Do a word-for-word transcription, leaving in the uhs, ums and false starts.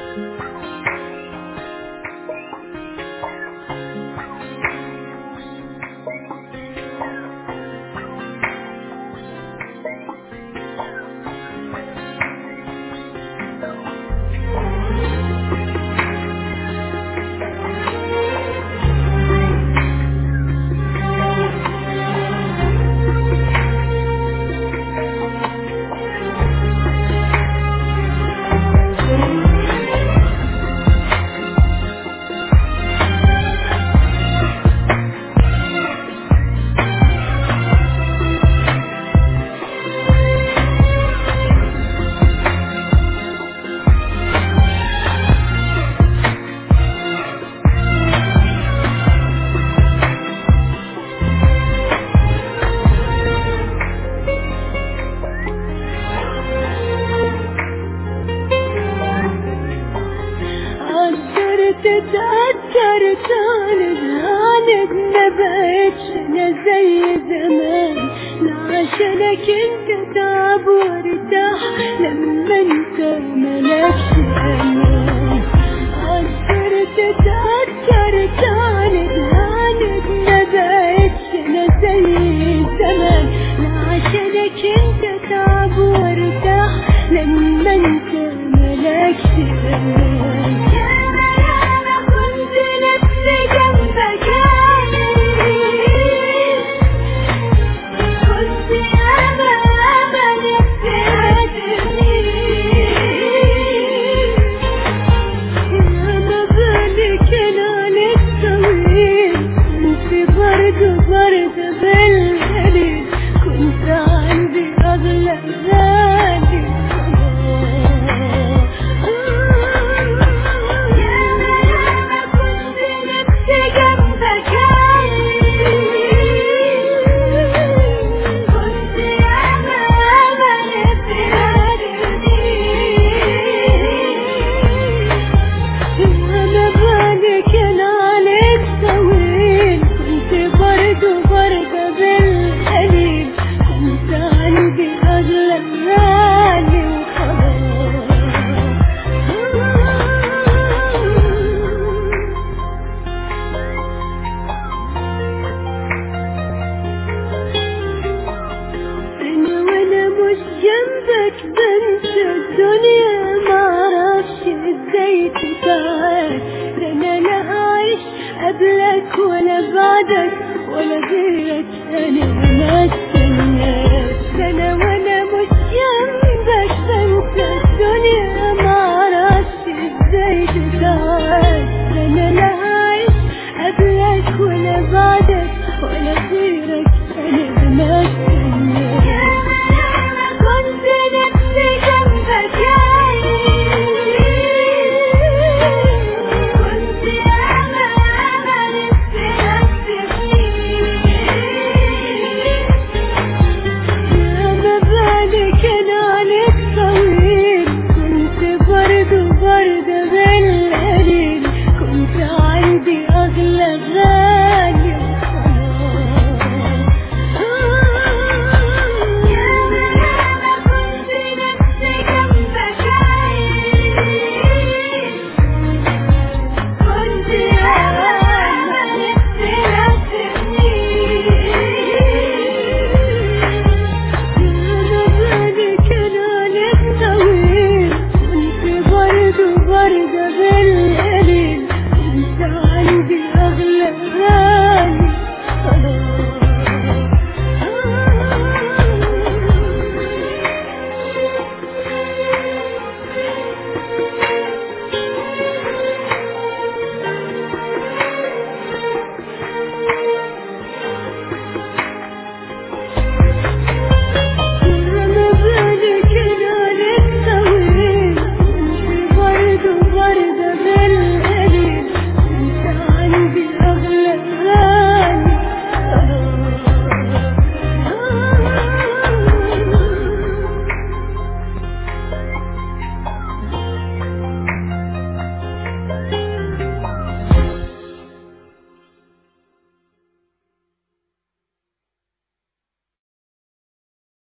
تتأثر تعاند عاند ما بقتش أنا زي زمان، لا عشانك انت تعب وارتاح لما انت ملكش أمان. قدر تتأثر تعاند عاند ما بقتش أنا زي زمان، لا عشانك انت تعب وارتاح لما انت ملكش أمان. جنبك بنسى الدنيا معرفش ازاي تتعاد، ده انا لا اعيش قبلك ولا بعدك ولا غيرك، انا ناس